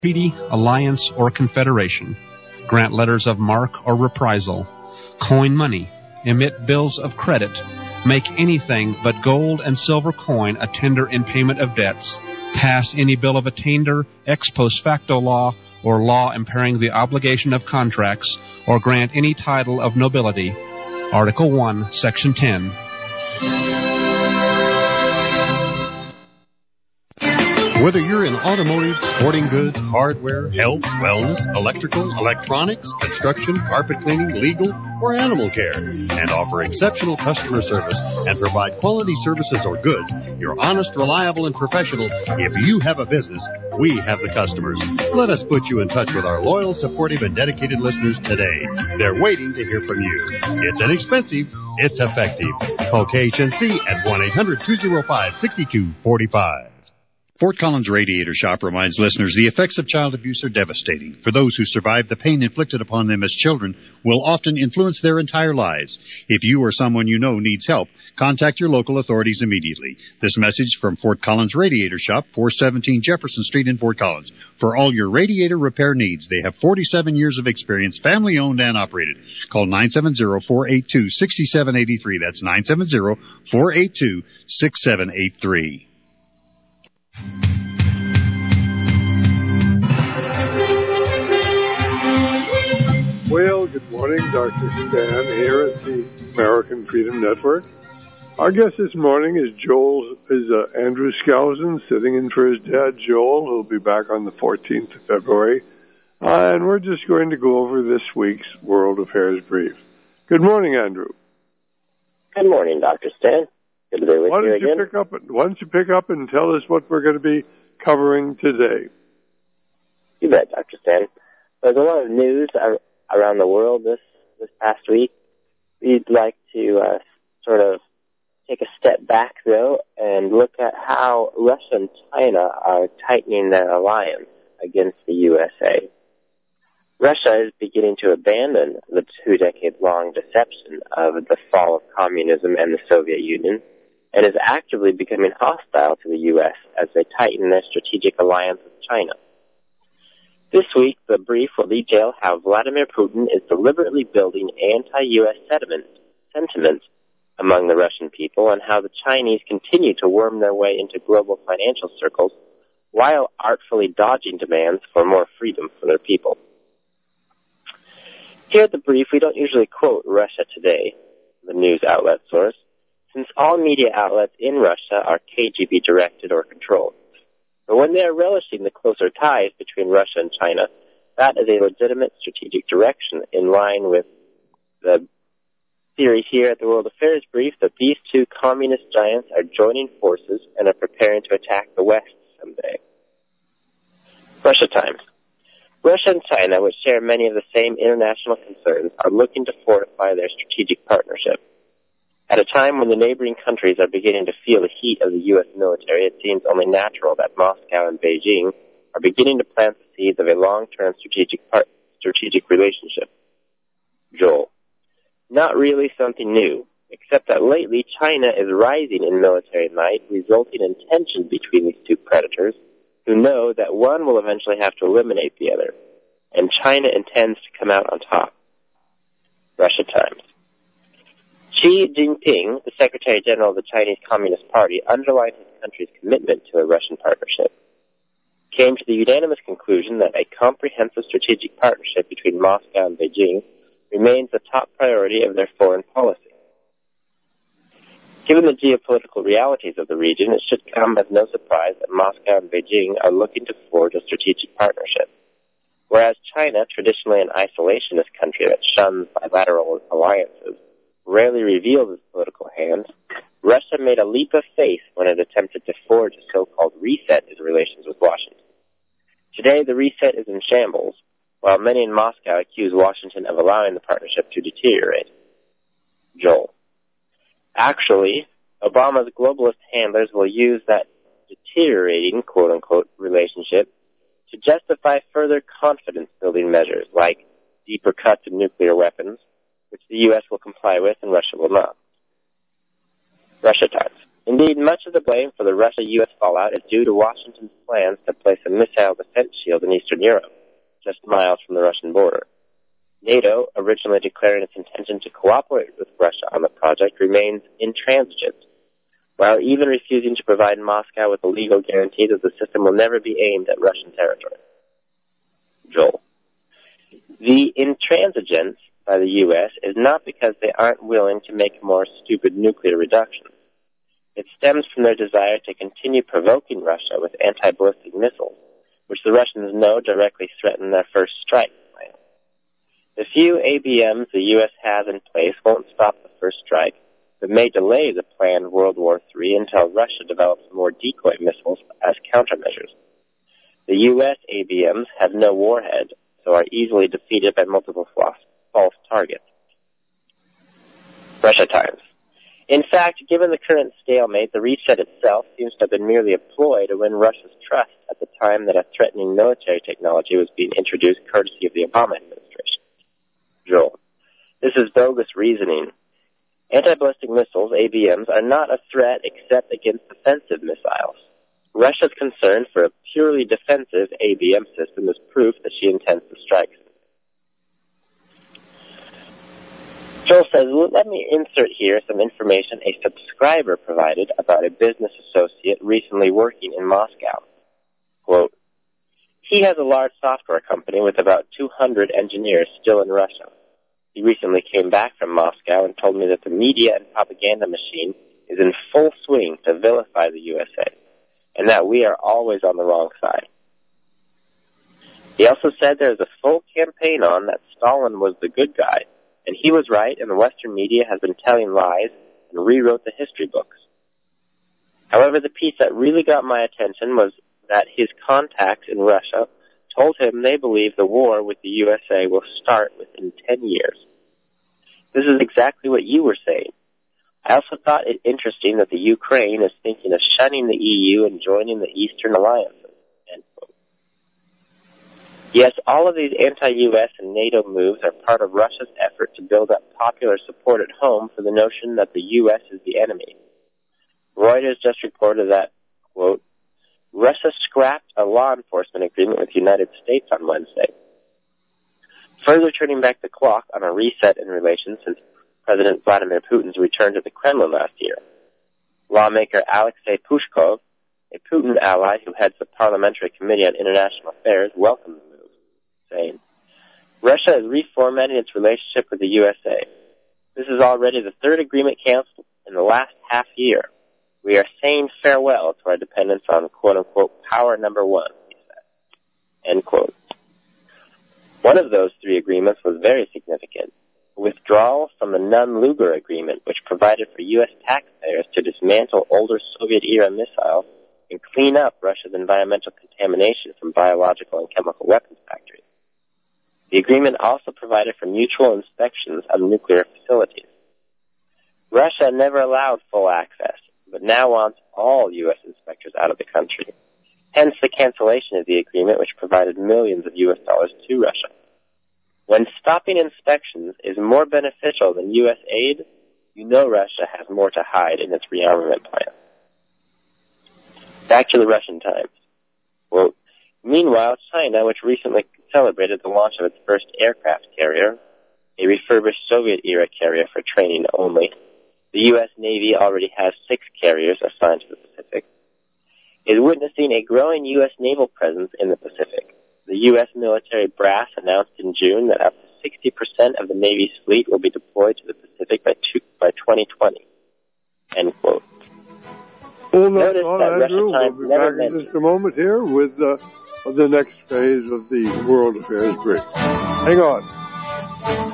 treaty, alliance, or confederation, grant letters of marque or reprisal, coin money, emit bills of credit, make anything but gold and silver coin a tender in payment of debts, pass any bill of attainder, ex post facto law, or law impairing the obligation of contracts, or grant any title of nobility. Article 1, Section 10. Whether you're in automotive, sporting goods, hardware, health, wellness, electrical, electronics, construction, carpet cleaning, legal, or animal care, and offer exceptional customer service and provide quality services or goods, you're honest, reliable, and professional. If you have a business, we have the customers. Let us put you in touch with our loyal, supportive, and dedicated listeners today. They're waiting to hear from you. It's inexpensive. It's effective. Call KHNC at 1-800-205-6245. Fort Collins Radiator Shop reminds listeners the effects of child abuse are devastating. For those who survive, the pain inflicted upon them as children will often influence their entire lives. If you or someone you know needs help, contact your local authorities immediately. This message from Fort Collins Radiator Shop, 417 Jefferson Street in Fort Collins. For all your radiator repair needs, they have 47 years of experience, family-owned and operated. Call 970-482-6783. That's 970-482-6783. Well, good morning, Dr. Stan here at the American Freedom Network. Our guest this morning is Andrew Skousen, sitting in for his dad, Joel, who'll be back on the 14th of February. And we're just going to go over this week's World Affairs Brief. Good morning, Andrew. Good morning, Dr. Stan. Good to be with you again. Why don't you pick up and tell us what we're going to be covering today? You bet, Dr. Stan. There's a lot of news around the world this past week. We'd like to sort of take a step back, though, and look at how Russia and China are tightening their alliance against the USA. Russia is beginning to abandon the 2-decade-long deception of the fall of communism and the Soviet Union, and is actively becoming hostile to the U.S. as they tighten their strategic alliance with China. This week, the brief will detail how Vladimir Putin is deliberately building anti-U.S. sentiment among the Russian people, and how the Chinese continue to worm their way into global financial circles while artfully dodging demands for more freedom for their people. Here at the brief, we don't usually quote Russia Today, the news outlet source, since all media outlets in Russia are KGB directed or controlled. But when they are relishing the closer ties between Russia and China, that is a legitimate strategic direction in line with the theory here at the World Affairs Brief that these two communist giants are joining forces and are preparing to attack the West someday. Russia Times. Russia and China, which share many of the same international concerns, are looking to fortify their strategic partnership. At a time when the neighboring countries are beginning to feel the heat of the U.S. military, it seems only natural that Moscow and Beijing are beginning to plant the seeds of a long-term strategic relationship. Joel. Not really something new, except that lately China is rising in military might, resulting in tension between these two predators, who know that one will eventually have to eliminate the other, and China intends to come out on top. Russia Times. Xi Jinping, the Secretary General of the Chinese Communist Party, underlined his country's commitment to a Russian partnership, came to the unanimous conclusion that a comprehensive strategic partnership between Moscow and Beijing remains the top priority of their foreign policy. Given the geopolitical realities of the region, it should come as no surprise that Moscow and Beijing are looking to forge a strategic partnership. Whereas China, traditionally an isolationist country that shuns bilateral alliances, rarely reveals its political hand, Russia made a leap of faith when it attempted to forge a so-called reset in relations with Washington. Today, the reset is in shambles, while many in Moscow accuse Washington of allowing the partnership to deteriorate. Joel. Actually, Obama's globalist handlers will use that deteriorating, quote-unquote, relationship to justify further confidence-building measures like deeper cuts in nuclear weapons, which the U.S. will comply with and Russia will not. Russia Times. Indeed, much of the blame for the Russia-U.S. fallout is due to Washington's plans to place a missile defense shield in Eastern Europe, just miles from the Russian border. NATO, originally declaring its intention to cooperate with Russia on the project, remains intransigent, while even refusing to provide Moscow with a legal guarantee that the system will never be aimed at Russian territory. Joel. The intransigence by the U.S. is not because they aren't willing to make more stupid nuclear reductions. It stems from their desire to continue provoking Russia with anti-ballistic missiles, which the Russians know directly threaten their first strike plan. The few ABMs the U.S. has in place won't stop the first strike, but may delay the planned World War III until Russia develops more decoy missiles as countermeasures. The U.S. ABMs have no warhead, so are easily defeated by multiple false targets. Russia Times. In fact, given the current stalemate, the reset itself seems to have been merely a ploy to win Russia's trust at the time that a threatening military technology was being introduced courtesy of the Obama administration. Joel. This is bogus reasoning. Anti-ballistic missiles, ABMs, are not a threat except against defensive missiles. Russia's concern for a purely defensive ABM system is proof that she intends to strike. Joel says, let me insert here some information a subscriber provided about a business associate recently working in Moscow. Quote, he has a large software company with about 200 engineers still in Russia. He recently came back from Moscow and told me that the media and propaganda machine is in full swing to vilify the USA, and that we are always on the wrong side. He also said there is a full campaign on that Stalin was the good guy, and he was right, and the Western media has been telling lies and rewrote the history books. However, the piece that really got my attention was that his contacts in Russia told him they believe the war with the USA will start within 10 years. This is exactly what you were saying. I also thought it interesting that the Ukraine is thinking of shunning the EU and joining the Eastern alliances. End quote. Yes, all of these anti-U.S. and NATO moves are part of Russia's effort to build up popular support at home for the notion that the U.S. is the enemy. Reuters just reported that, quote, Russia scrapped a law enforcement agreement with the United States on Wednesday, further turning back the clock on a reset in relations since President Vladimir Putin's return to the Kremlin last year. Lawmaker Alexei Pushkov, a Putin ally who heads the Parliamentary Committee on International Affairs, welcomed the move, saying, Russia is reformatting its relationship with the USA. This is already the third agreement canceled in the last half year. We are saying farewell to our dependence on, quote-unquote, power number one, he said. End quote. One of those three agreements was very significant. Withdrawal from the Nunn-Lugar Agreement, which provided for U.S. taxpayers to dismantle older Soviet-era missiles and clean up Russia's environmental contamination from biological and chemical weapons factories. The agreement also provided for mutual inspections of nuclear facilities. Russia never allowed full access, but now wants all U.S. inspectors out of the country. Hence the cancellation of the agreement, which provided millions of U.S. dollars to Russia. When stopping inspections is more beneficial than U.S. aid, you know Russia has more to hide in its rearmament plan. Back to the Russian Times. Quote, meanwhile, China, which recently celebrated the launch of its first aircraft carrier, a refurbished Soviet-era carrier for training only, the U.S. Navy already has 6 carriers assigned to the Pacific, is witnessing a growing U.S. naval presence in the Pacific. The U.S. military brass announced in June that up to 60% of the Navy's fleet will be deployed to the Pacific by 2020. End quote. Hold Notice on, that Andrew. Russia Times We'll be never back in mentioned. just a moment here with the next phase of the World Affairs break. Hang on.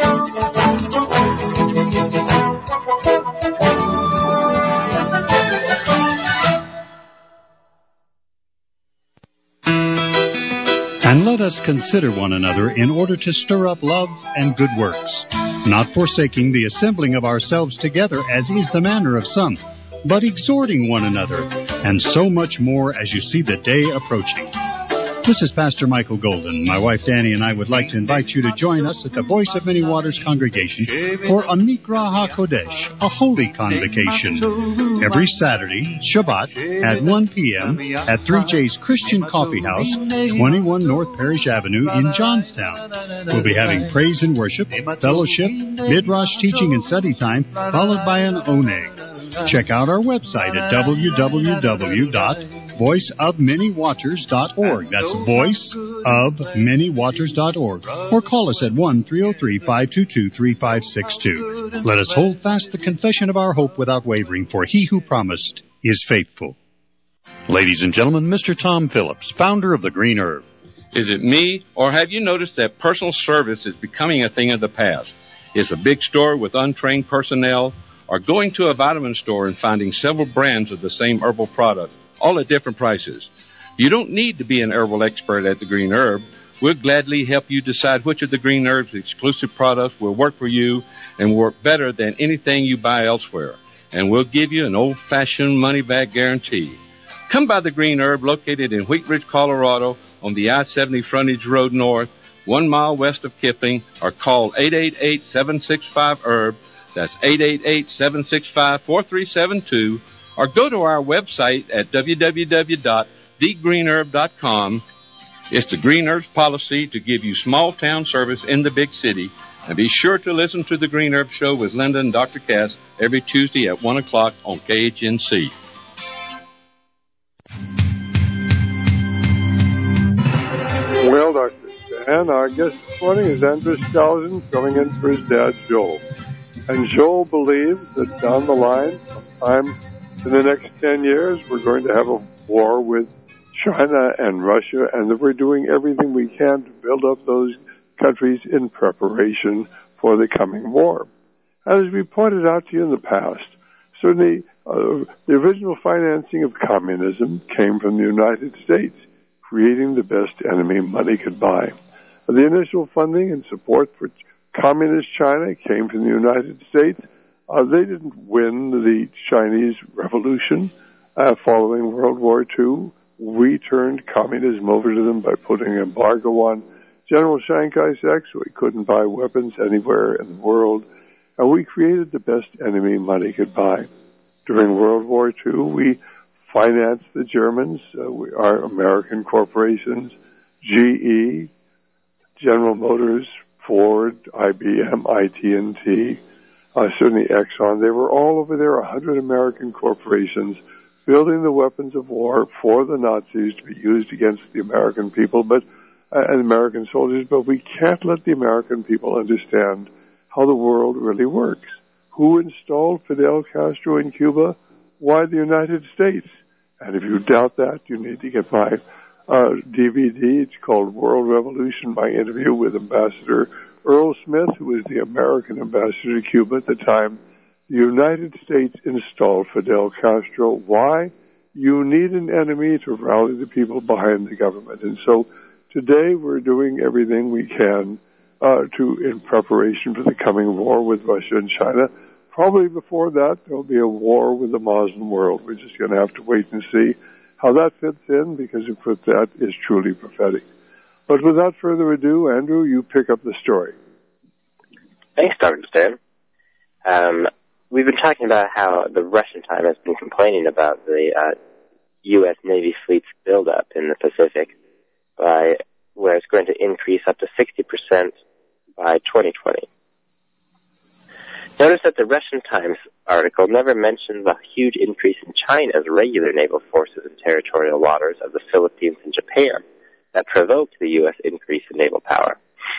And let us consider one another in order to stir up love and good works, not forsaking the assembling of ourselves together as is the manner of some, but exhorting one another, and so much more as you see the day approaching. This is Pastor Michael Golden. My wife Danny and I would like to invite you to join us at the Voice of Many Waters congregation for a Mikra HaKodesh, a holy convocation. Every Saturday, Shabbat, at 1 p.m. at 3J's Christian Coffee House, 21 North Parish Avenue in Johnstown. We'll be having praise and worship, fellowship, midrash teaching and study time, followed by an oneg. Check out our website at www.voiceofmanywaters.org. That's voiceofmanywaters.org. Or call us at 1-303-522-3562. Let us hold fast the confession of our hope without wavering, for he who promised is faithful. Ladies and gentlemen, Mr. Tom Phillips, founder of the Green Herb. Is it me, or have you noticed that personal service is becoming a thing of the past? Is a big store with untrained personnel, or going to a vitamin store and finding several brands of the same herbal product, all at different prices? You don't need to be an herbal expert at the Green Herb. We'll gladly help you decide which of the Green Herb's exclusive products will work for you and work better than anything you buy elsewhere. And we'll give you an old-fashioned money-back guarantee. Come by the Green Herb, located in Wheat Ridge, Colorado, on the I-70 Frontage Road North, 1 mile west of Kipling, or call 888-765-HERB. That's 888-765-4372. Or go to our website at www.thegreenherb.com. It's the Green Herb's policy to give you small-town service in the big city. And be sure to listen to the Green Herb Show with Linda and Dr. Cass every Tuesday at 1 o'clock on KHNC. Well, Dr. Stan, our guest this morning is Andrew Skousen, filling in for his dad, Joel. And Joel believes that down the line, sometime in the next 10 years, we're going to have a war with China and Russia, and that we're doing everything we can to build up those countries in preparation for the coming war. As we pointed out to you in the past, certainly the original financing of communism came from the United States, creating the best enemy money could buy. The initial funding and support for Communist China came from the United States. They didn't win the Chinese Revolution following World War II. We turned communism over to them by putting an embargo on General Chiang Kai-shek, so he couldn't buy weapons anywhere in the world. And we created the best enemy money could buy. During World War II, we financed the Germans, our American corporations, GE, General Motors, Ford, IBM, IT&T, certainly Exxon. They were all over there, 100 American corporations, building the weapons of war for the Nazis to be used against the American people, and American soldiers. But we can't let the American people understand how the world really works. Who installed Fidel Castro in Cuba? Why, the United States. And if you doubt that, you need to get my DVD. It's called World Revolution, my interview with Ambassador Earl Smith, who was the American ambassador to Cuba at the time. The United States installed Fidel Castro. Why? You need an enemy to rally the people behind the government. And so today we're doing everything we can in preparation for the coming war with Russia and China. Probably before that, there'll be a war with the Muslim world. We're just going to have to wait and see how that fits in, because of course that is truly prophetic. But without further ado, Andrew, you pick up the story. Thanks, Dr. Stan. We've been talking about how the Russian time has been complaining about the U.S. Navy fleet's buildup in the Pacific, where it's going to increase up to 60% by 2020. Notice that the Russian Times article never mentioned the huge increase in China's regular naval forces in territorial waters of the Philippines and Japan that provoked the U.S. increase in naval power.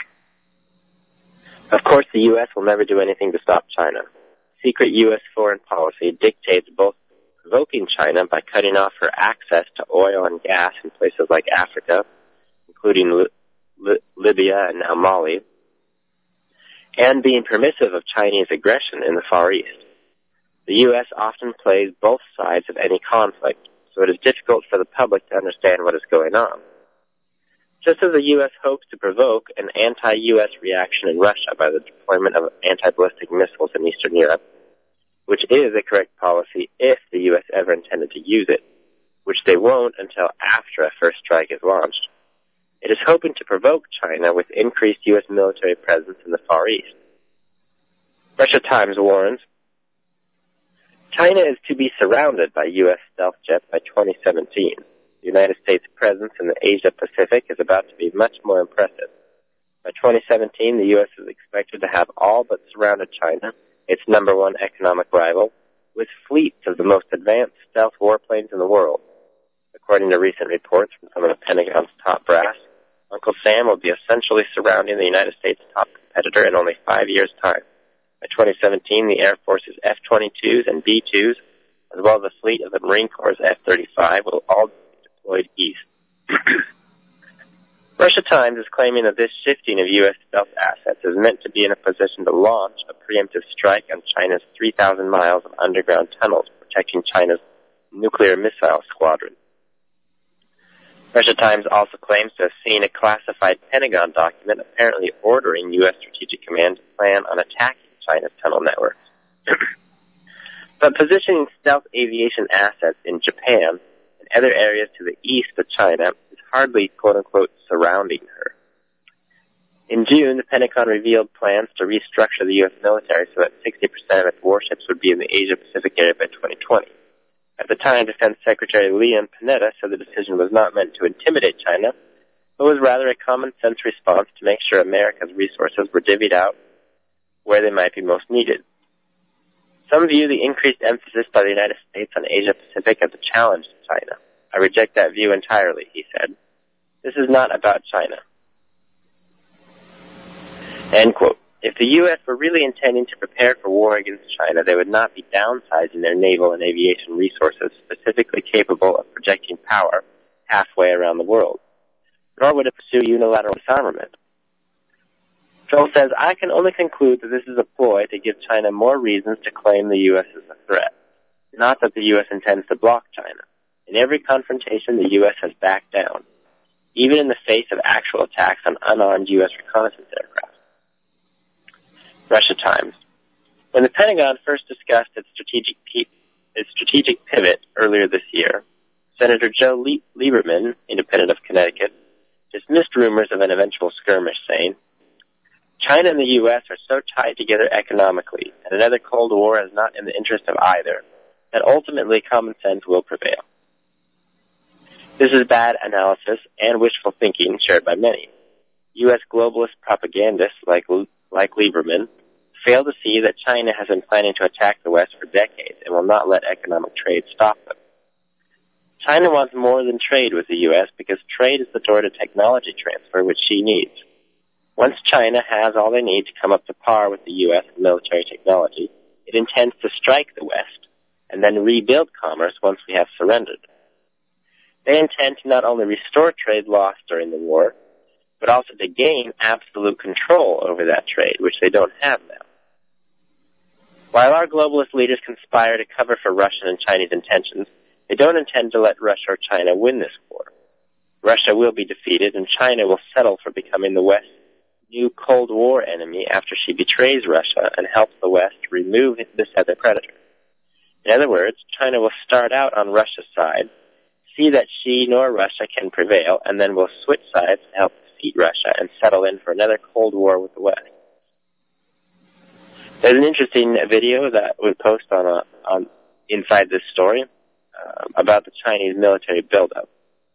Of course, the U.S. will never do anything to stop China. Secret U.S. foreign policy dictates both provoking China by cutting off her access to oil and gas in places like Africa, including Libya and now Mali, and being permissive of Chinese aggression in the Far East. The U.S. often plays both sides of any conflict, so it is difficult for the public to understand what is going on. Just as the U.S. hopes to provoke an anti-U.S. reaction in Russia by the deployment of anti-ballistic missiles in Eastern Europe, which is a correct policy if the U.S. ever intended to use it, which they won't until after a first strike is launched. It is hoping to provoke China with increased U.S. military presence in the Far East. Russia Times warns, China is to be surrounded by U.S. stealth jets by 2017. The United States' presence in the Asia-Pacific is about to be much more impressive. By 2017, the U.S. is expected to have all but surrounded China, its number one economic rival, with fleets of the most advanced stealth warplanes in the world. According to recent reports from some of the Pentagon's top brass, Uncle Sam will be essentially surrounding the United States' top competitor in only 5 years' time. By 2017, the Air Force's F-22s and B-2s, as well as a fleet of the Marine Corps' F-35, will all be deployed east. Russia Times is claiming that this shifting of U.S. stealth assets is meant to be in a position to launch a preemptive strike on China's 3,000 miles of underground tunnels protecting China's nuclear missile squadron. Russia Times also claims to have seen a classified Pentagon document apparently ordering U.S. Strategic Command to plan on attacking China's tunnel networks. But positioning stealth aviation assets in Japan and other areas to the east of China is hardly, quote-unquote, surrounding her. In June, the Pentagon revealed plans to restructure the U.S. military so that 60% of its warships would be in the Asia-Pacific area by 2020. At the time, Defense Secretary Leon Panetta said the decision was not meant to intimidate China, but was rather a common-sense response to make sure America's resources were divvied out where they might be most needed. Some view the increased emphasis by the United States on Asia-Pacific as a challenge to China. I reject that view entirely, he said. This is not about China. End quote. If the U.S. were really intending to prepare for war against China, they would not be downsizing their naval and aviation resources specifically capable of projecting power halfway around the world, nor would it pursue unilateral disarmament. Joel says, I can only conclude that this is a ploy to give China more reasons to claim the U.S. as a threat, not that the U.S. intends to block China. In every confrontation, the U.S. has backed down, even in the face of actual attacks on unarmed U.S. reconnaissance aircraft. Russia Times. When the Pentagon first discussed its strategic pivot earlier this year, Senator Joe Lieberman, independent of Connecticut, dismissed rumors of an eventual skirmish, saying, China and the U.S. are so tied together economically, and another Cold War is not in the interest of either, that ultimately common sense will prevail. This is bad analysis and wishful thinking shared by many. U.S. globalist propagandists like Lieberman fail to see that China has been planning to attack the West for decades and will not let economic trade stop them. China wants more than trade with the U.S. because trade is the door to technology transfer, which she needs. Once China has all they need to come up to par with the U.S. in military technology, it intends to strike the West and then rebuild commerce once we have surrendered. They intend to not only restore trade lost during the war, but also to gain absolute control over that trade, which they don't have now. While our globalist leaders conspire to cover for Russian and Chinese intentions, they don't intend to let Russia or China win this war. Russia will be defeated, and China will settle for becoming the West's new Cold War enemy after she betrays Russia and helps the West remove this other predator. In other words, China will start out on Russia's side, see that she nor Russia can prevail, and then will switch sides to help defeat Russia and settle in for another Cold War with the West. There's an interesting video that we post on inside this story about the Chinese military buildup.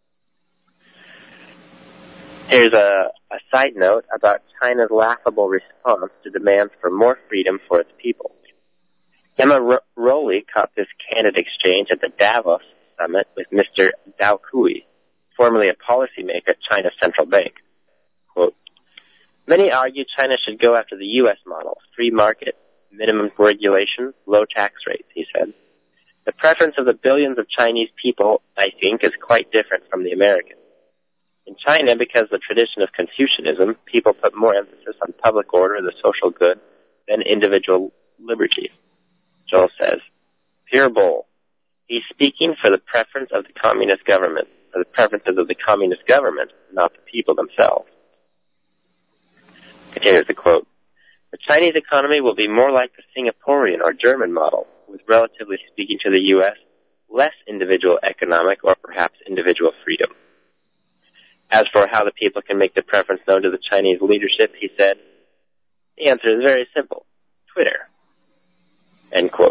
Here's a side note about China's laughable response to demands for more freedom for its people. Emma Rowley caught this candid exchange at the Davos summit with Mr. Dao Kui, formerly a policymaker at China's central bank. Quote, many argue China should go after the U.S. model, free market, minimum regulation, low tax rates, he said. The preference of the billions of Chinese people, I think, is quite different from the American. In China, because of the tradition of Confucianism, people put more emphasis on public order, the social good, than individual liberty. Joel says, Pierre Bowl. He's speaking for the preference of the communist government, for the preferences of the communist government, not the people themselves. Continues the quote. The Chinese economy will be more like the Singaporean or German model, with, relatively speaking to the U.S., less individual economic or perhaps individual freedom. As for how the people can make their preference known to the Chinese leadership, he said, the answer is very simple. Twitter. End quote.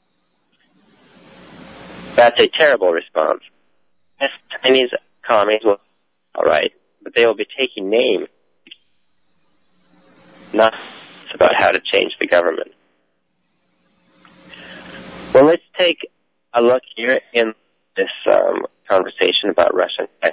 That's a terrible response. Yes, Chinese commies will, all right, but they will be taking names, not about how to change the government. Well, let's take a look here in this conversation about Russia and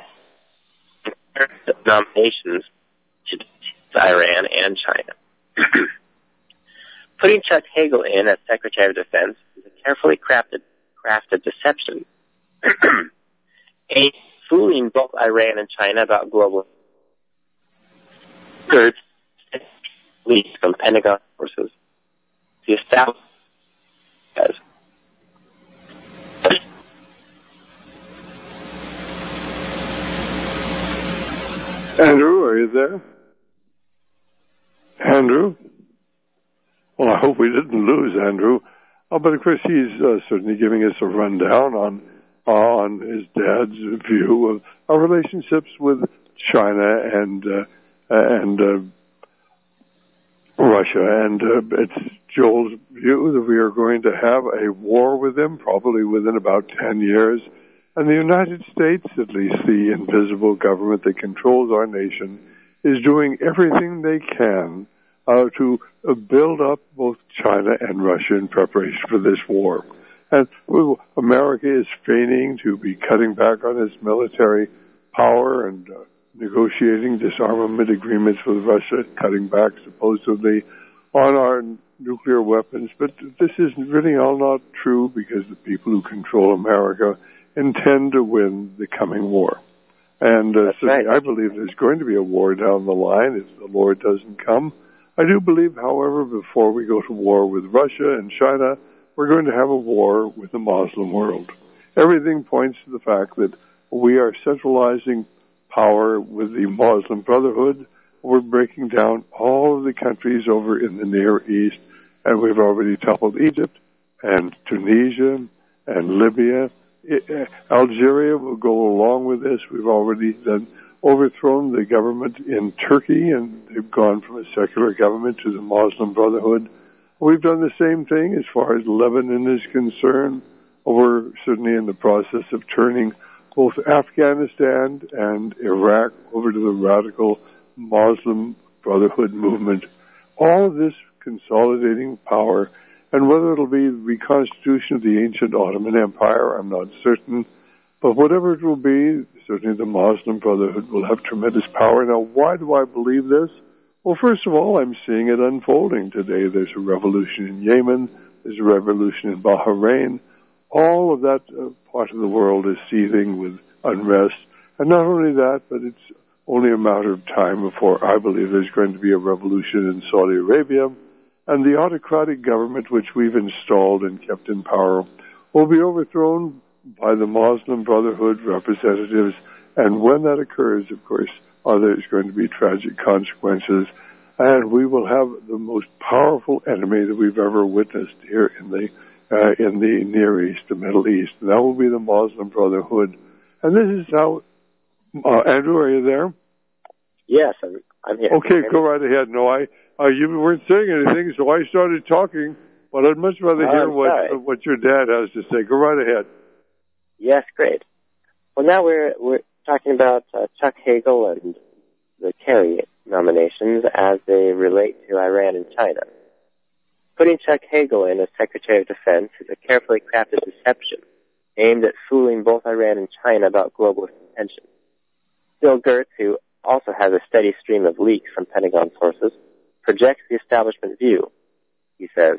nominations to Iran and China. Putting Chuck Hagel in as Secretary of Defense is a carefully crafted deception, fooling both Iran and China about global third leaks from Pentagon sources. The establishment says. Andrew, are you there? Andrew? Well, I hope we didn't lose Andrew. But of course, he's certainly giving us a rundown on his dad's view of our relationships with China and Russia. And it's Joel's view that we are going to have a war with them, probably within about 10 years. And the United States, at least the invisible government that controls our nation, is doing everything they can to build up both China and Russia in preparation for this war. And America is feigning to be cutting back on its military power and negotiating disarmament agreements with Russia, cutting back supposedly on our nuclear weapons. But this is really all not true, because the people who control America intend to win the coming war. And so right. I believe there's going to be a war down the line if the Lord doesn't come. I do believe, however, before we go to war with Russia and China, we're going to have a war with the Muslim world. Everything points to the fact that we are centralizing power with the Muslim Brotherhood. We're breaking down all of the countries over in the Near East, and we've already toppled Egypt and Tunisia and Libya. Algeria will go along with this. We've already then overthrown the government in Turkey, and they've gone from a secular government to the Muslim Brotherhood. We've done the same thing as far as Lebanon is concerned. We're certainly in the process of turning both Afghanistan and Iraq over to the radical Muslim Brotherhood movement. All of this consolidating power. And whether it'll be the reconstitution of the ancient Ottoman Empire, I'm not certain. But whatever it will be, certainly the Muslim Brotherhood will have tremendous power. Now, why do I believe this? Well, first of all, I'm seeing it unfolding today. There's a revolution in Yemen. There's a revolution in Bahrain. All of that part of the world is seething with unrest. And not only that, but it's only a matter of time before I believe there's going to be a revolution in Saudi Arabia. And the autocratic government which we've installed and kept in power will be overthrown by the Muslim Brotherhood representatives. And when that occurs, of course, there's going to be tragic consequences. And we will have the most powerful enemy that we've ever witnessed here in the Near East, the Middle East. And that will be the Muslim Brotherhood. And this is how, Andrew, are you there? Yes, I'm here. Okay, go right ahead. No, you weren't saying anything, so I started talking, but I'd much rather hear what your dad has to say. Go right ahead. Yes, great. Well, now we're talking about Chuck Hagel and the Kerry nominations as they relate to Iran and China. Putting Chuck Hagel in as Secretary of Defense is a carefully crafted deception aimed at fooling both Iran and China about global tensions. Bill Gertz, who also has a steady stream of leaks from Pentagon sources, projects the establishment view. He says,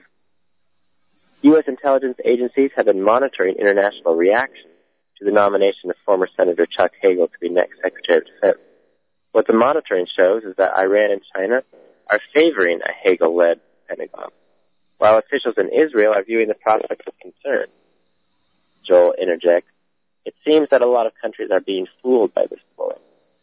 U.S. intelligence agencies have been monitoring international reaction to the nomination of former Senator Chuck Hagel to be next Secretary of Defense. What the monitoring shows is that Iran and China are favoring a Hagel-led Pentagon, while officials in Israel are viewing the prospect with concern. Joel interjects, it seems that a lot of countries are being fooled by this ploy.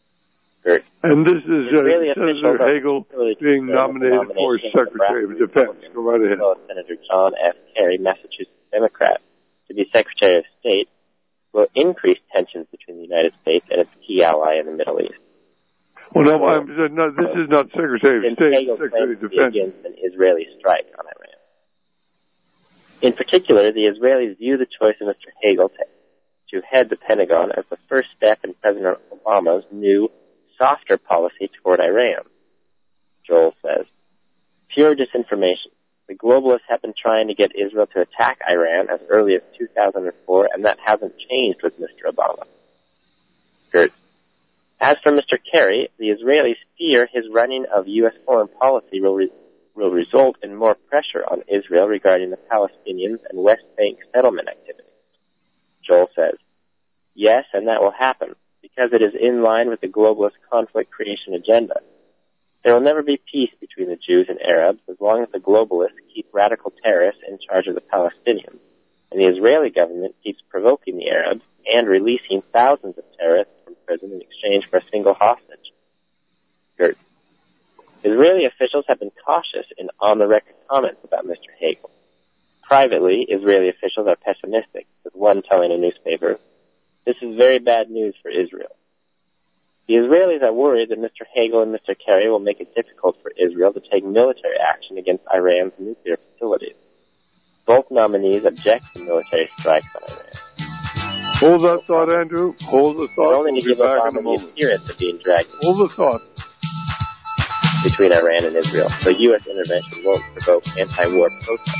And this is Senator Hagel being nominated for Secretary of Defense. Go right ahead. Senator John F. Kerry, Massachusetts Democrat, to be Secretary of State, will increase tensions between the United States and its key ally in the Middle East. Well, no, this is not Secretary of State, Secretary of Defense. Against an Israeli strike on Iran. In particular, the Israelis view the choice of Mr. Hagel to head the Pentagon as the first step in President Obama's new, softer policy toward Iran. Joel says, pure disinformation. The globalists have been trying to get Israel to attack Iran as early as 2004, and that hasn't changed with Mr. Obama. Gertz. As for Mr. Kerry, the Israelis fear his running of U.S. foreign policy will result in more pressure on Israel regarding the Palestinians and West Bank settlement activities. Joel says, yes, and that will happen, because it is in line with the globalist conflict creation agenda. There will never be peace between the Jews and Arabs as long as the globalists keep radical terrorists in charge of the Palestinians, and the Israeli government keeps provoking the Arabs and releasing thousands of terrorists from prison in exchange for a single hostage. Gertz. Israeli officials have been cautious in on-the-record comments about Mr. Hagel. Privately, Israeli officials are pessimistic, with one telling a newspaper, "This is very bad news for Israel." The Israelis are worried that Mr. Hagel and Mr. Kerry will make it difficult for Israel to take military action against Iran's nuclear facilities. Both nominees object to military strikes on Iran. Hold that thought, Andrew. Hold the thought. Only to give Obama the appearance of being dragged Hold the thought. between Iran and Israel, so U.S. intervention won't provoke anti-war protests.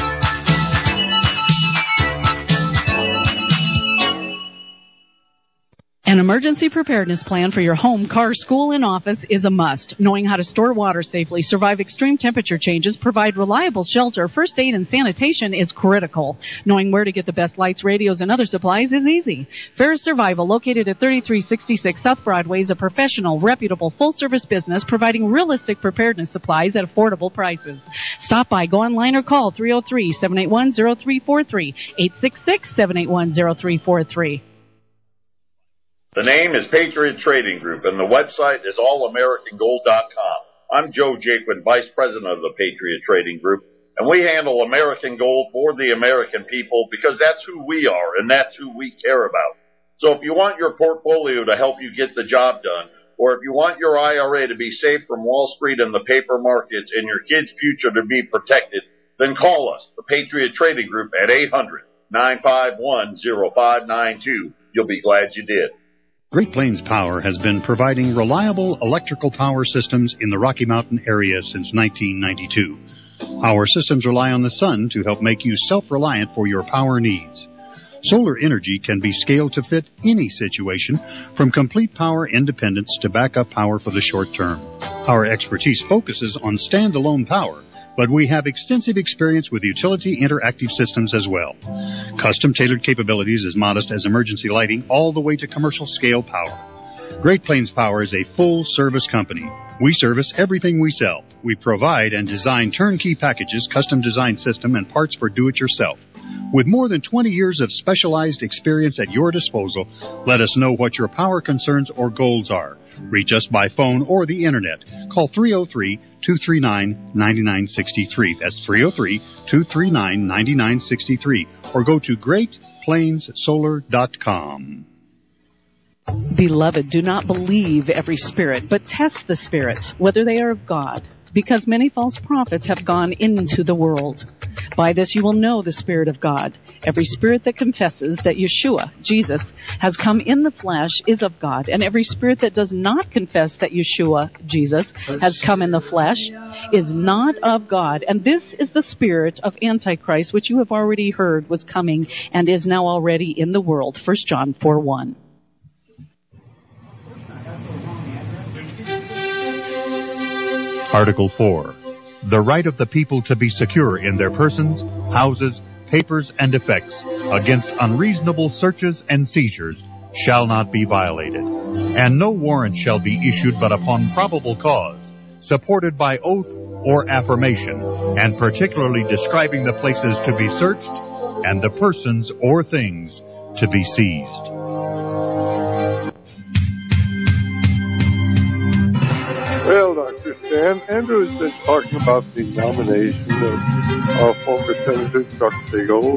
An emergency preparedness plan for your home, car, school, and office is a must. Knowing how to store water safely, survive extreme temperature changes, provide reliable shelter, first aid, and sanitation is critical. Knowing where to get the best lights, radios, and other supplies is easy. Ferris Survival, located at 3366 South Broadway, is a professional, reputable, full-service business providing realistic preparedness supplies at affordable prices. Stop by, go online, or call 303-781-0343, 866-781-0343. The name is Patriot Trading Group, and the website is allamericangold.com. I'm Joe Jaquin, Vice President of the Patriot Trading Group, and we handle American gold for the American people because that's who we are and that's who we care about. So if you want your portfolio to help you get the job done, or if you want your IRA to be safe from Wall Street and the paper markets and your kids' future to be protected, then call us, the Patriot Trading Group, at 800-951-0592. You'll be glad you did. Great Plains Power has been providing reliable electrical power systems in the Rocky Mountain area since 1992. Our systems rely on the sun to help make you self-reliant for your power needs. Solar energy can be scaled to fit any situation, from complete power independence to backup power for the short term. Our expertise focuses on standalone power, but we have extensive experience with utility interactive systems as well. Custom-tailored capabilities as modest as emergency lighting all the way to commercial-scale power. Great Plains Power is a full-service company. We service everything we sell. We provide and design turnkey packages, custom-designed system, and parts for do-it-yourself. With more than 20 years of specialized experience at your disposal, let us know what your power concerns or goals are. Reach us by phone or the Internet. Call 303-239-9963. That's 303-239-9963. Or go to GreatPlainsSolar.com. Beloved, do not believe every spirit, but test the spirits, whether they are of God, because many false prophets have gone into the world. By this you will know the Spirit of God. Every spirit that confesses that Yeshua, Jesus, has come in the flesh is of God, and every spirit that does not confess that Yeshua, Jesus, has come in the flesh is not of God. And this is the spirit of Antichrist, which you have already heard was coming and is now already in the world. 1 John 4:1. Article 4. The right of the people to be secure in their persons, houses, papers, and effects against unreasonable searches and seizures shall not be violated, and no warrant shall be issued but upon probable cause, supported by oath or affirmation, and particularly describing the places to be searched and the persons or things to be seized. Well, Dr. Dr. Stan. Andrew has been talking about the nomination of former Senator Chuck Hagel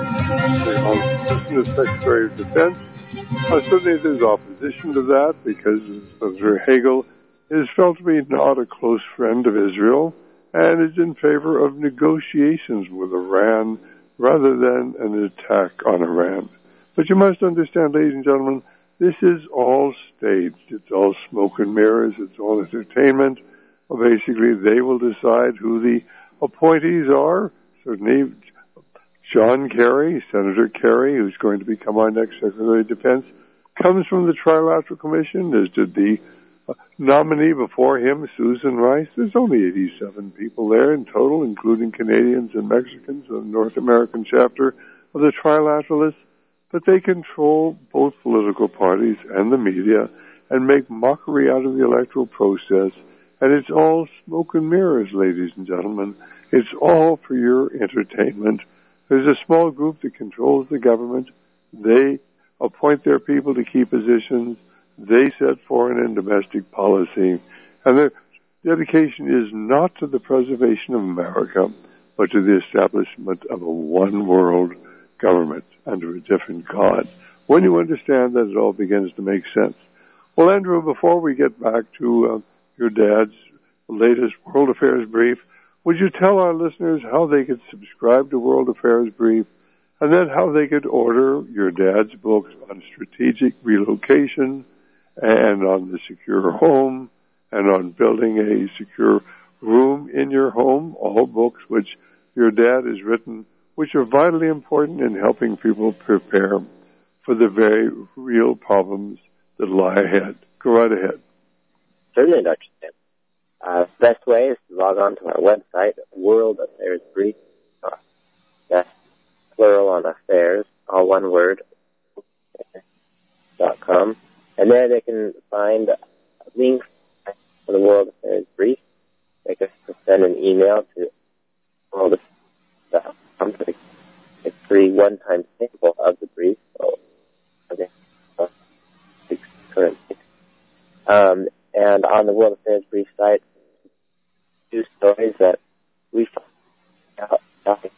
to the Secretary of Defense. Certainly there's opposition to that because Senator Hagel is felt to be not a close friend of Israel and is in favor of negotiations with Iran rather than an attack on Iran. But you must understand, ladies and gentlemen, this is all staged. It's all smoke and mirrors. It's all entertainment. Well, basically, they will decide who the appointees are. Certainly, John Kerry, Senator Kerry, who's going to become our next Secretary of Defense, comes from the Trilateral Commission, as did the nominee before him, Susan Rice. There's only 87 people there in total, including Canadians and Mexicans, the North American chapter of the Trilateralists. But they control both political parties and the media and make mockery out of the electoral process. And it's all smoke and mirrors, ladies and gentlemen. It's all for your entertainment. There's a small group that controls the government. They appoint their people to key positions. They set foreign and domestic policy. And their dedication is not to the preservation of America, but to the establishment of a one-world government under a different God. When you understand that, it all begins to make sense. Well, Andrew, before we get back to your dad's latest World Affairs Brief, would you tell our listeners how they could subscribe to World Affairs Brief, and then how they could order your dad's books on strategic relocation and on the secure home and on building a secure room in your home, all books which your dad has written, which are vitally important in helping people prepare for the very real problems that lie ahead. Go right ahead. Certainly, Dr. Stan. The best way is to log on to our website, World Affairs Brief. That's plural on affairs, all one word, .com. And there they can find links for the World Affairs Brief. They can send an email to World Affairs. It's free one-time sample of the brief. So, okay. And on the World Affairs Brief site, 2 stories that we found out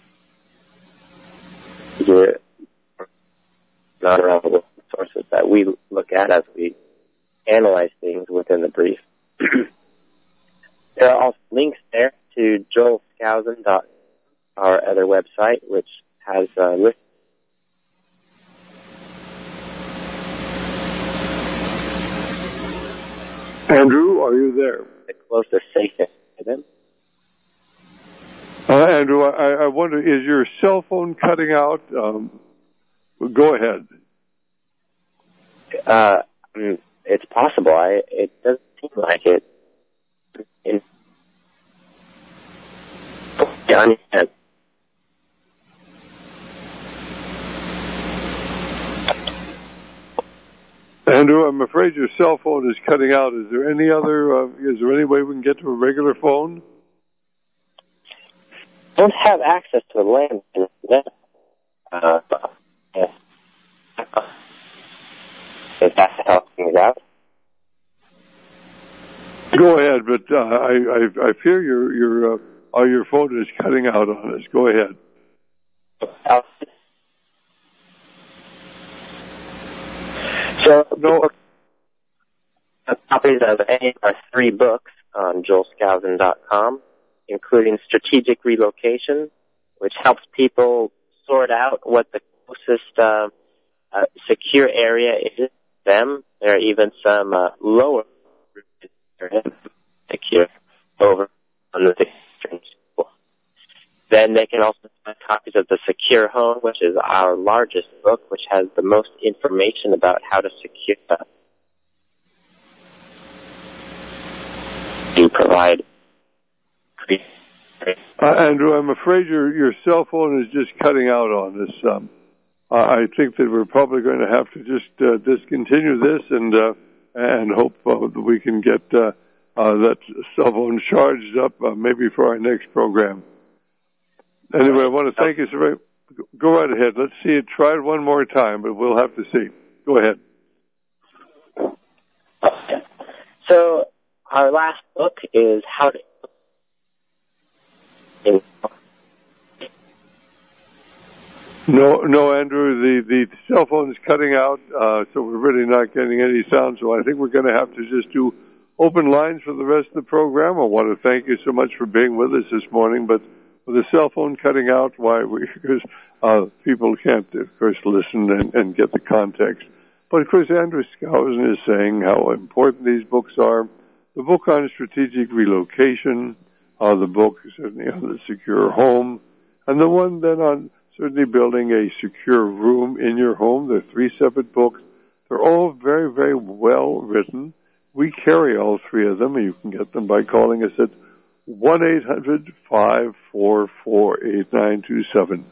non-reliable sources that we look at as we analyze things within the brief. There are also links there to joelskousen.com, our other website, which has lists. Andrew, are you there? The closest station to them. Andrew, I wonder, is your cell phone cutting out? Go ahead. It's possible. It doesn't seem like it. Andrew, I'm afraid your cell phone is cutting out. Is there any way we can get to a regular phone? I don't have access to a landline. If that helps things out. Go ahead, but I fear your phone is cutting out on us. Go ahead. So, copies of any of our 3 books on joelskousen.com, including Strategic Relocation, which helps people sort out what the closest secure area is to them. There are even some lower secure over on the eastern school. Then they can also find copies of The Secure Home, which is our largest book, which has the most information about how to secure that. You provide. Andrew, I'm afraid your cell phone is just cutting out on us. I think that we're probably going to have to just discontinue this and hope that we can get that cell phone charged up maybe for our next program. Anyway, I want to thank you so very much. Go right ahead. Let's see it. Try it one more time, but we'll have to see. Go ahead. So our last book is How to... No, Andrew, the cell phone is cutting out, so we're really not getting any sound, so I think we're going to have to just do open lines for the rest of the program. I want to thank you so much for being with us this morning, but with the cell phone cutting out, because people can't, of course, listen and get the context. But, of course, Andrew Skousen is saying how important these books are. The book on strategic relocation, the book certainly on the secure home, and the one then on certainly building a secure room in your home. They're 3 separate books. They're all very, very well written. We carry all 3 of them, and you can get them by calling us at 1-800-544-8927.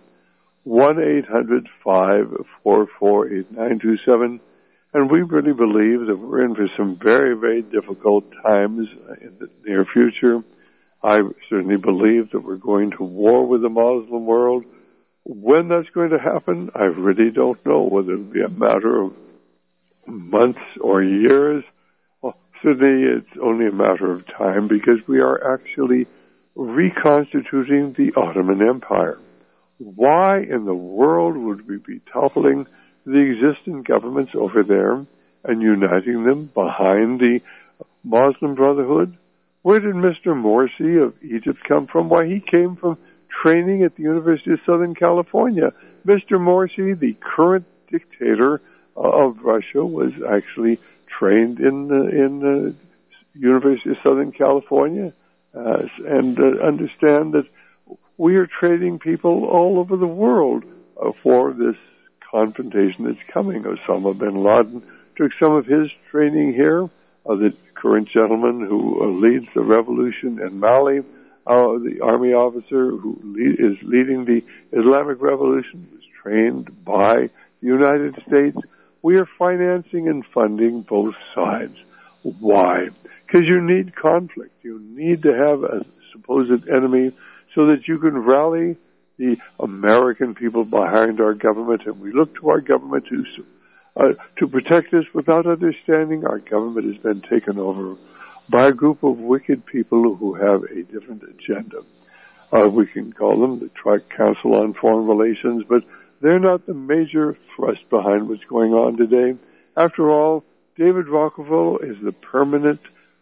1-800-544-8927. And we really believe that we're in for some very, very difficult times in the near future. I certainly believe that we're going to war with the Muslim world. When that's going to happen, I really don't know, whether it'll be a matter of months or years. Well, certainly it's only a matter of time, because we are actually reconstituting the Ottoman Empire. Why in the world would we be toppling the existing governments over there and uniting them behind the Muslim Brotherhood? Where did Mr. Morsi of Egypt come from? Why, he came from training at the University of Southern California. Mr. Morsi, the current dictator of Russia, was actually trained in the University of Southern California. And understand that we are training people all over the world for this confrontation that's coming. Osama bin Laden took some of his training here. The current gentleman who leads the revolution in Mali, the army officer who is leading the Islamic Revolution, was trained by the United States. We are financing and funding both sides. Why? Because you need conflict. You need to have a supposed enemy so that you can rally the American people behind our government. And we look to our government to protect us. Without understanding, our government has been taken over by a group of wicked people who have a different agenda. We can call them the Council on Foreign Relations, but they're not the major thrust behind what's going on today. After all, David Rockefeller is the permanent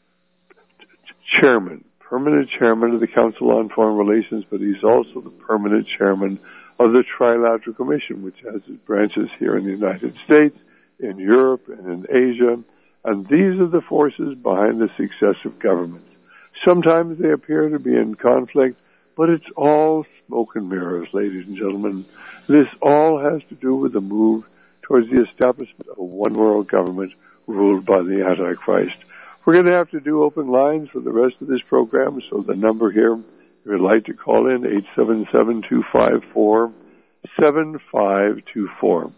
chairman of the Council on Foreign Relations, but he's also the permanent chairman of the Trilateral Commission, which has its branches here in the United States, in Europe, and in Asia. And these are the forces behind the success of governments. Sometimes they appear to be in conflict, but it's all smoke and mirrors, ladies and gentlemen. This all has to do with the move towards the establishment of a one-world government ruled by the Antichrist. We're going to have to do open lines for the rest of this program, so the number here, if you'd like to call in, 877-254-7524.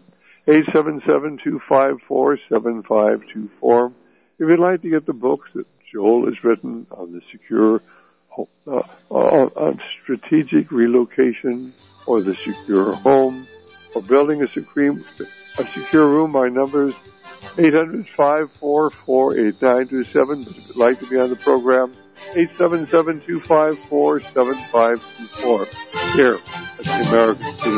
877-254-7524. If you'd like to get the books that Joel has written on the secure, on strategic relocation, or the secure home, or building a secure room, my numbers 800-544-8927. If you'd like to be on the program, 877-254-7524. Here at the American Team.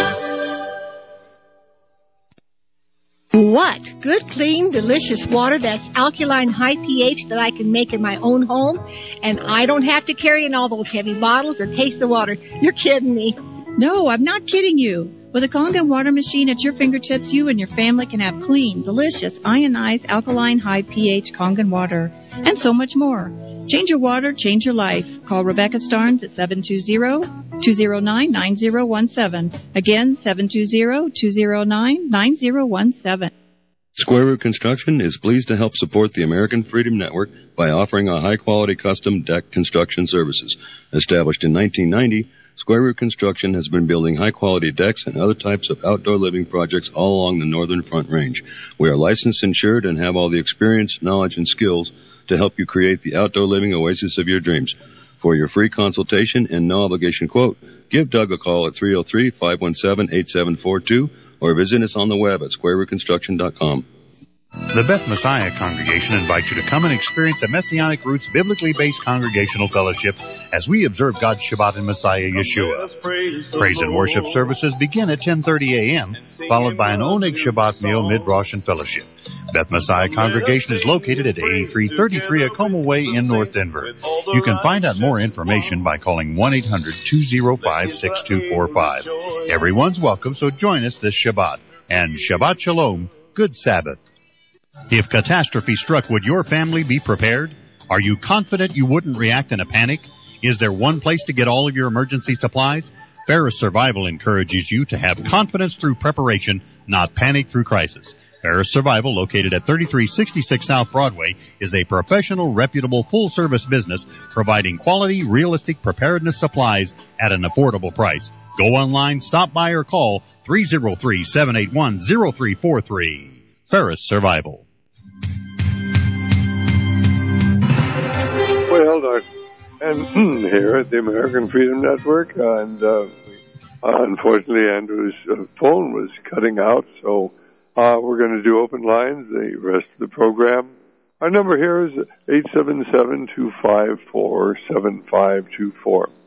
What? Good, clean, delicious water that's alkaline, high pH that I can make in my own home, and I don't have to carry in all those heavy bottles or taste the water. You're kidding me. No, I'm not kidding you. With a Kangen water machine at your fingertips, you and your family can have clean, delicious, ionized, alkaline, high pH Kangen water, and so much more. Change your water, change your life. Call Rebecca Starnes at 720-209-9017. Again, 720-209-9017. Square Root Construction is pleased to help support the American Freedom Network by offering a high-quality custom deck construction services. Established in 1990, Square Root Construction has been building high-quality decks and other types of outdoor living projects all along the Northern Front Range. We are licensed, insured, and have all the experience, knowledge, and skills to help you create the outdoor living oasis of your dreams. For your free consultation and no-obligation quote, give Doug a call at 303-517-8742 or visit us on the web at squarerootconstruction.com. The Beth Messiah Congregation invites you to come and experience a Messianic Roots biblically based congregational fellowship as we observe God's Shabbat in Messiah Yeshua. Praise and worship services begin at 10:30 a.m., followed by an Oneg Shabbat meal, mid-Rosh, and fellowship. Beth Messiah Congregation is located at 8333 Acoma Way in North Denver. You can find out more information by calling 1-800-205-6245. Everyone's welcome, so join us this Shabbat. And Shabbat Shalom, good Sabbath. If catastrophe struck, would your family be prepared? Are you confident you wouldn't react in a panic? Is there one place to get all of your emergency supplies? Ferris Survival encourages you to have confidence through preparation, not panic through crisis. Ferris Survival, located at 3366 South Broadway, is a professional, reputable, full-service business providing quality, realistic preparedness supplies at an affordable price. Go online, stop by, or call 303-781-0343. Ferris Survival. Well, and here at the American Freedom Network, and unfortunately Andrew's phone was cutting out, so we're going to do open lines the rest of the program. Our number here is 877-254-7524.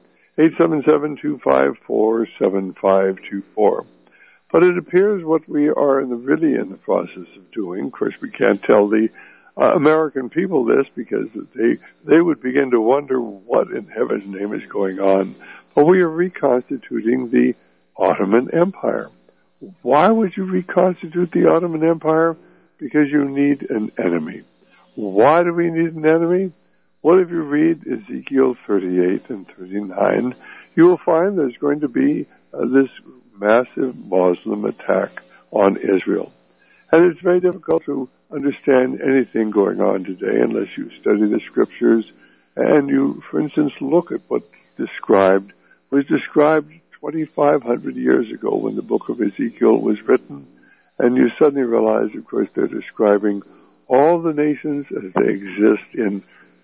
877-254-7524. But it appears what we are really in the process of doing, of course we can't tell the American people this because they would begin to wonder what in heaven's name is going on. But we are reconstituting the Ottoman Empire. Why would you reconstitute the Ottoman Empire? Because you need an enemy. Why do we need an enemy? Well, if you read Ezekiel 38 and 39, you will find there's going to be this massive Muslim attack on Israel. And it's very difficult to understand anything going on today unless you study the scriptures and you, for instance, look at what was described 2,500 years ago when the book of Ezekiel was written, and you suddenly realize, of course, they're describing all the nations as they exist in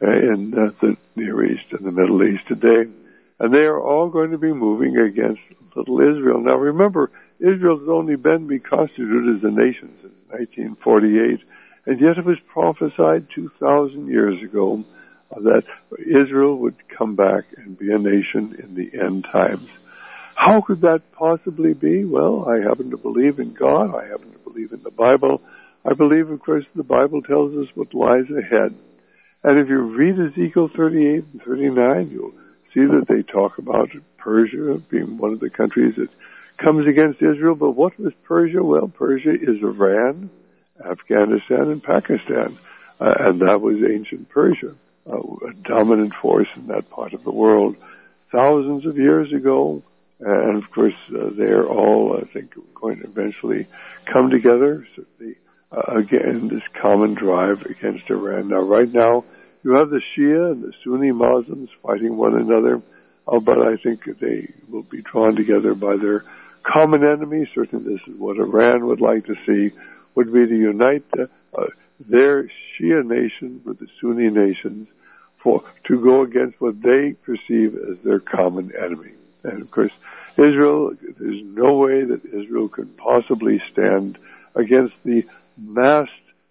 the Near East and the Middle East today, and they are all going to be moving against little Israel. Now remember, Israel has only been reconstituted as a nation since 1948, and yet it was prophesied 2,000 years ago that Israel would come back and be a nation in the end times. How could that possibly be? Well, I happen to believe in God. I happen to believe in the Bible. I believe, of course, the Bible tells us what lies ahead. And if you read Ezekiel 38 and 39, you'll see that they talk about Persia being one of the countries that comes against Israel. But what was Persia? Well, Persia is Iran, Afghanistan, and Pakistan. And that was ancient Persia, a dominant force in that part of the world thousands of years ago. And, of course, they're all, I think, going to eventually come together, certainly, again, this common drive against Iran. Now, right now, you have the Shia and the Sunni Muslims fighting one another, but I think they will be drawn together by their common enemy. Certainly, this is what Iran would like to see, would be to unite their Shia nation with the Sunni nations to go against what they perceive as their common enemy. And, of course, Israel, there's no way that Israel could possibly stand against the massed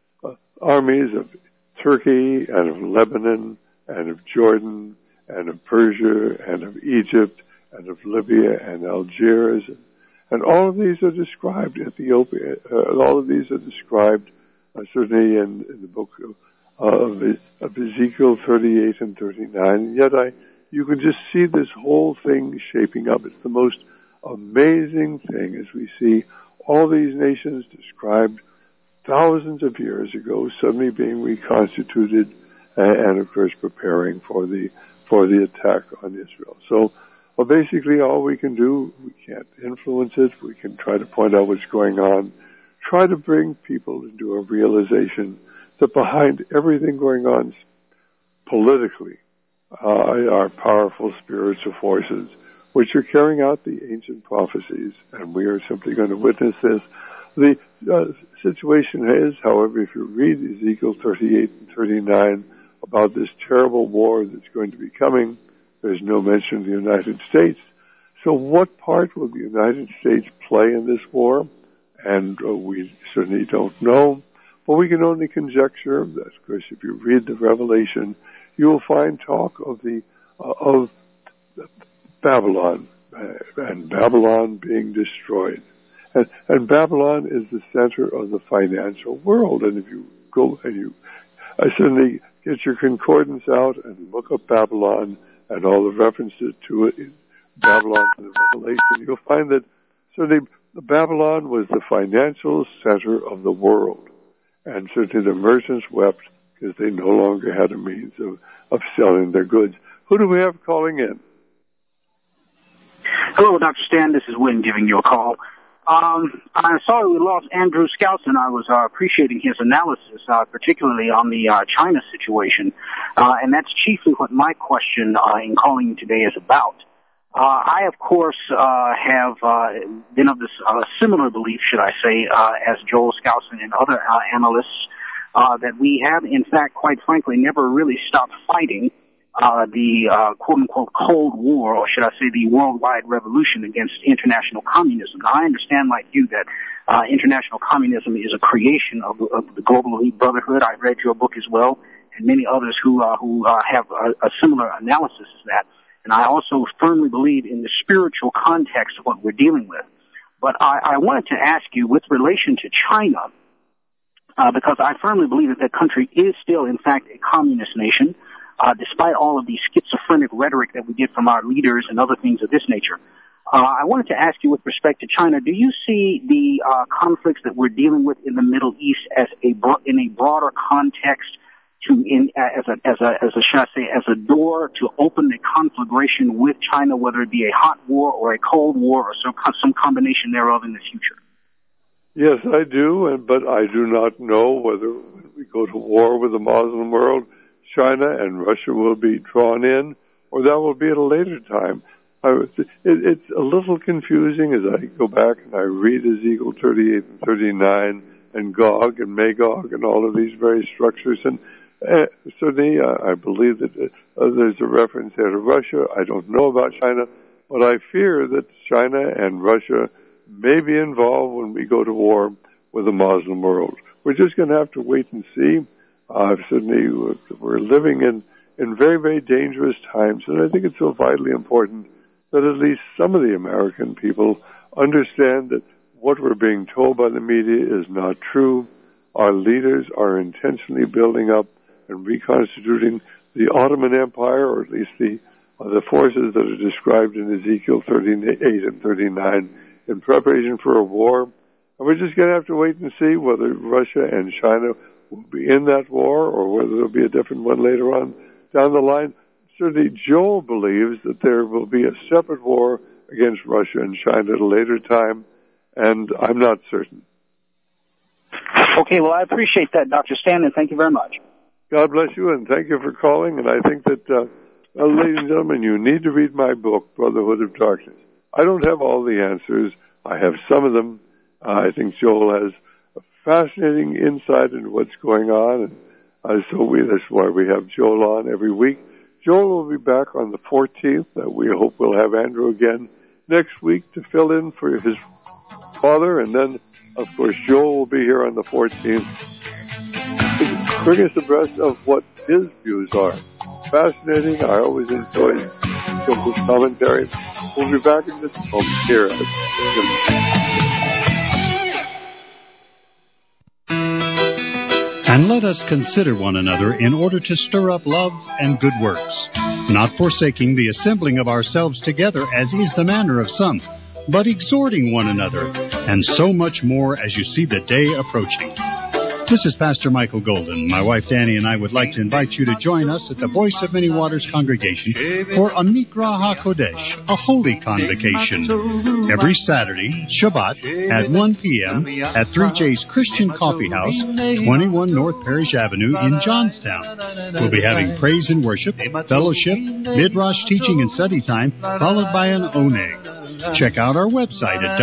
armies of Turkey and of Lebanon and of Jordan and of Persia and of Egypt and of Libya and Algiers. And all of these are described, Ethiopia, all of these are described certainly in the book of Ezekiel 38 and 39. And yet you can just see this whole thing shaping up. It's the most amazing thing as we see all these nations described thousands of years ago suddenly being reconstituted and, of course, preparing for the attack on Israel. So, well, basically all we can do, we can't influence it. We can try to point out what's going on, try to bring people into a realization that behind everything going on politically, are powerful spiritual forces which are carrying out the ancient prophecies, and we are simply going to witness this. The situation is, however, if you read Ezekiel 38 and 39 about this terrible war that's going to be coming, there's no mention of the United States. So what part will the United States play in this war? And we certainly don't know. But we can only conjecture that, because if you read the Revelation, you will find talk of Babylon, and Babylon being destroyed. And Babylon is the center of the financial world. And if you go and you suddenly get your concordance out and look up Babylon and all the references to it in Babylon and the Revelation, you'll find that certainly Babylon was the financial center of the world. And certainly the merchants wept because they no longer had a means of selling their goods. Who do we have calling in? Hello, Dr. Stan. This is Wynn giving you a call. I'm sorry we lost Andrew Skousen. I was appreciating his analysis, particularly on the China situation. And that's chiefly what my question in calling you today is about. I, of course, have been of this similar belief, should I say, as Joel Skousen and other analysts, that we have, in fact, quite frankly, never really stopped fighting the quote-unquote Cold War, or should I say the worldwide revolution against international communism. Now, I understand, like you, that international communism is a creation of the Global Elite Brotherhood. I read your book as well, and many others who have a similar analysis as that. And I also firmly believe in the spiritual context of what we're dealing with. But I wanted to ask you, with relation to China, because I firmly believe that country is still, in fact, a communist nation, despite all of the schizophrenic rhetoric that we get from our leaders and other things of this nature. I wanted to ask you, with respect to China, do you see the conflicts that we're dealing with in the Middle East as in a broader context, as a door to open a conflagration with China, whether it be a hot war or a cold war or some combination thereof in the future? Yes, I do, but I do not know whether when we go to war with the Muslim world, China and Russia will be drawn in, or that will be at a later time. It's a little confusing as I go back and I read Ezekiel 38 and 39 and Gog and Magog and all of these various structures. And certainly I believe that there's a reference there to Russia. I don't know about China, but I fear that China and Russia may be involved when we go to war with the Muslim world. We're just going to have to wait and see. Certainly we're living in very, very dangerous times, and I think it's so vitally important that at least some of the American people understand that what we're being told by the media is not true. Our leaders are intentionally building up and reconstituting the Ottoman Empire, or at least the forces that are described in Ezekiel 38 and 39 in preparation for a war. And we're just going to have to wait and see whether Russia and China will be in that war or whether there'll be a different one later on down the line. Certainly, Joel believes that there will be a separate war against Russia and China at a later time, and I'm not certain. Okay, well, I appreciate that, Dr. Stanton. Thank you very much. God bless you, and thank you for calling. And I think that, ladies and gentlemen, you need to read my book, Brotherhood of Darkness. I don't have all the answers. I have some of them. I think Joel has a fascinating insight into what's going on, and that's why we have Joel on every week. Joel will be back on the 14th. We hope we'll have Andrew again next week to fill in for his father, and then, of course, Joel will be here on the 14th. Bring us abreast of what his views are. Fascinating. I always enjoy Joel's commentary. We'll be back in just a moment here. And let us consider one another in order to stir up love and good works, not forsaking the assembling of ourselves together, as is the manner of some, but exhorting one another, and so much more as you see the day approaching. This is Pastor Michael Golden. My wife Danny and I would like to invite you to join us at the Voice of Many Waters congregation for a Mikra HaKodesh, a holy convocation, every Saturday, Shabbat, at 1 p.m. at 3J's Christian Coffee House, 21 North Parish Avenue in Johnstown. We'll be having praise and worship, fellowship, midrash teaching and study time, followed by an oneg. Check out our website at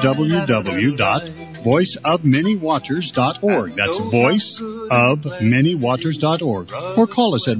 www.voiceofmanywaters.org. That's voiceofmanywaters.org. Or call us at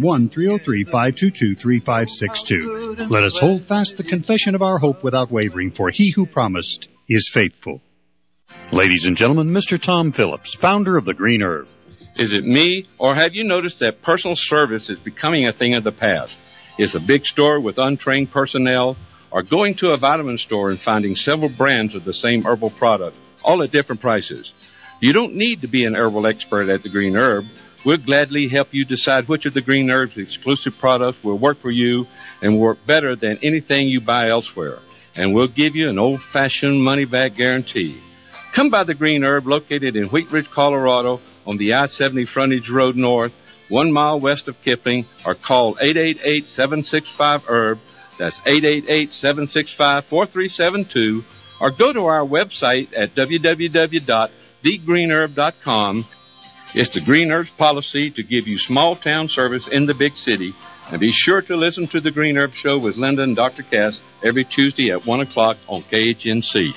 1-303-522-3562. Let us hold fast the confession of our hope without wavering, for he who promised is faithful. Ladies and gentlemen, Mr. Tom Phillips, founder of the Green Herb. Is it me, or have you noticed that personal service is becoming a thing of the past? Is a big store with untrained personnel, or going to a vitamin store and finding several brands of the same herbal product, all at different prices? You don't need to be an herbal expert at the Green Herb. We'll gladly help you decide which of the Green Herb's exclusive products will work for you and work better than anything you buy elsewhere. And we'll give you an old-fashioned money-back guarantee. Come by the Green Herb, located in Wheat Ridge, Colorado, on the I-70 Frontage Road North, 1 mile west of Kipling, or call 888-765-HERB. That's 888-765-4372. Or go to our website at www.thegreenherb.com. It's the Green Herb's policy to give you small-town service in the big city. And be sure to listen to the Green Herb Show with Linda and Dr. Cass every Tuesday at 1 o'clock on KHNC.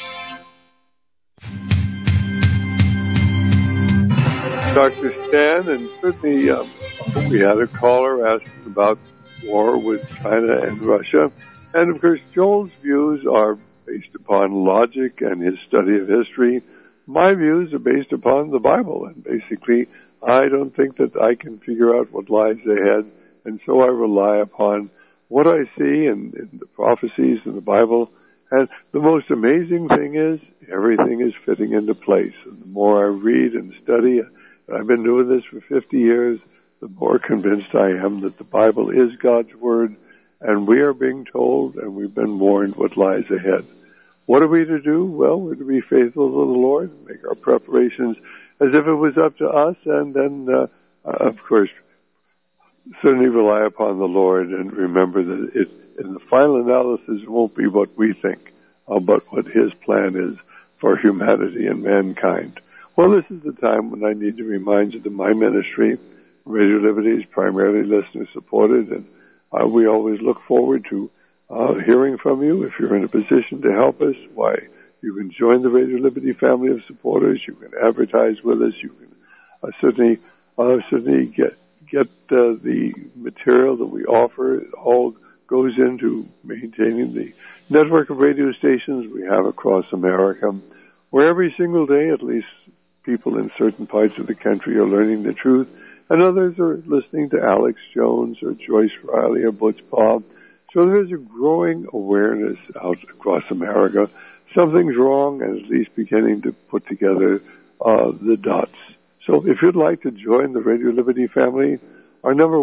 Dr. Stan, and certainly we had a caller asking about war with China and Russia. And, of course, Joel's views are based upon logic and his study of history. My views are based upon the Bible, and basically I don't think that I can figure out what lies ahead, and so I rely upon what I see in the prophecies in the Bible. And the most amazing thing is everything is fitting into place. And the more I read and study, I've been doing this for 50 years, the more convinced I am that the Bible is God's Word, and we are being told and we've been warned what lies ahead. What are we to do? Well, we're to be faithful to the Lord, make our preparations as if it was up to us, and then, of course, certainly rely upon the Lord and remember that in the final analysis it won't be what we think, but what His plan is for humanity and mankind. Well, this is the time when I need to remind you that my ministry, Radio Liberty, is primarily listener-supported, and we always look forward to hearing from you. If you're in a position to help us, why, you can join the Radio Liberty family of supporters. You can advertise with us. You can certainly get the material that we offer. It all goes into maintaining the network of radio stations we have across America, where every single day at least people in certain parts of the country are learning the truth, and others are listening to Alex Jones or Joyce Riley or Butch Bob. So there's a growing awareness out across America. Something's wrong, and at least beginning to put together the dots. So if you'd like to join the Radio Liberty family, our number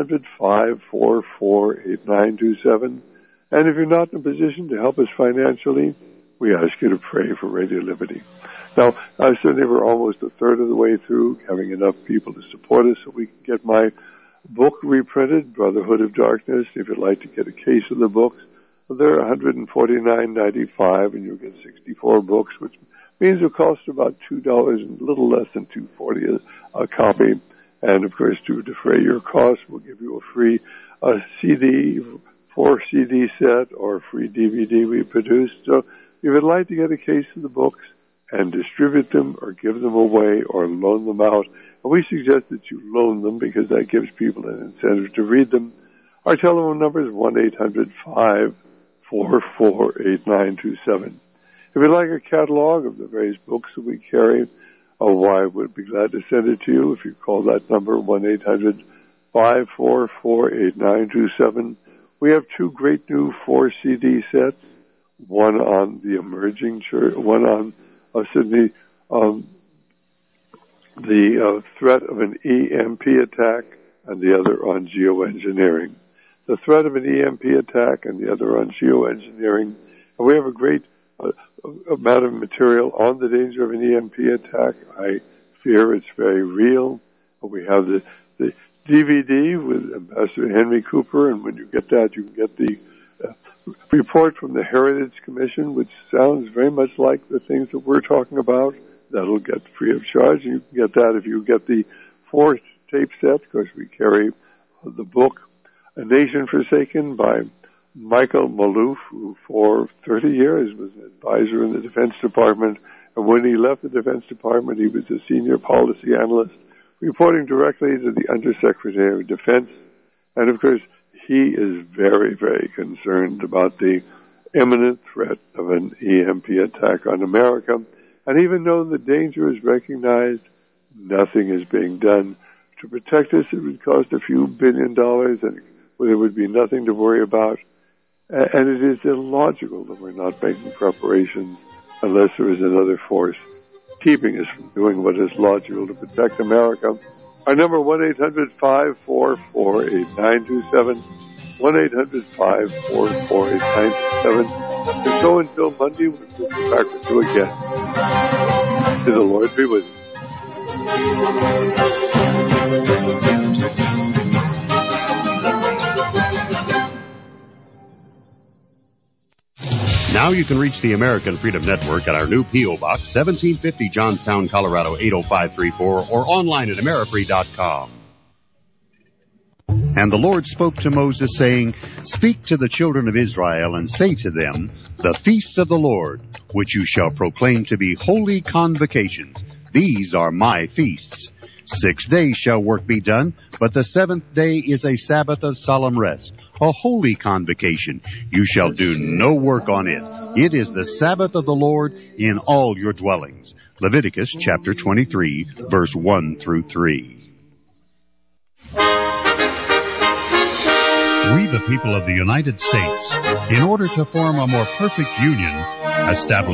1-800-544-8927. And if you're not in a position to help us financially, we ask you to pray for Radio Liberty. Now, certainly we're almost a third of the way through having enough people to support us so we can get my book reprinted, Brotherhood of Darkness. If you'd like to get a case of the books, they're $149.95, and you'll get 64 books, which means it'll cost about $2 and a little less than $2.40 a copy. And, of course, to defray your costs, we'll give you a free CD, 4-CD set, or a free DVD we produced. So if you'd like to get a case of the books and distribute them or give them away or loan them out, and we suggest that you loan them because that gives people an incentive to read them. Our telephone number is 1-800-544-8927. If you'd like a catalog of the various books that we carry, I would be glad to send it to you if you call that number, 1-800-544-8927. We have two great new 4-CD sets, one on the emerging church, one on Sydney, the threat of an EMP attack, and the other on geoengineering. The threat of an EMP attack and the other on geoengineering. And we have a great amount of material on the danger of an EMP attack. I fear it's very real. We have the DVD with Ambassador Henry Cooper, and when you get that, you can get the report from the Heritage Commission, which sounds very much like the things that we're talking about. That'll get free of charge, and you can get that if you get the 4 tape set, because we carry the book A Nation Forsaken by Michael Maloof, who for 30 years was an advisor in the Defense Department, and when he left the Defense Department, he was a senior policy analyst, reporting directly to the Undersecretary of Defense. And of course, he is very, very concerned about the imminent threat of an EMP attack on America. And even though the danger is recognized, nothing is being done to protect us. It would cost a few $1 billion, and there would be nothing to worry about. And it is illogical that we're not making preparations unless there is another force keeping us from doing what is logical to protect America. Our number, 1-800-544-8927, 1-800-544-8927. And so until Monday, we'll be back with you again. May the Lord be with you. Now you can reach the American Freedom Network at our new P.O. Box, 1750 Johnstown, Colorado, 80534, or online at amerifree.com. And the Lord spoke to Moses, saying, Speak to the children of Israel, and say to them, The feasts of the Lord, which you shall proclaim to be holy convocations, these are my feasts. 6 days shall work be done, but the seventh day is a Sabbath of solemn rest, a holy convocation. You shall do no work on it. It is the Sabbath of the Lord in all your dwellings. Leviticus chapter 23, verse 1 through 3. We, the people of the United States, in order to form a more perfect union, establish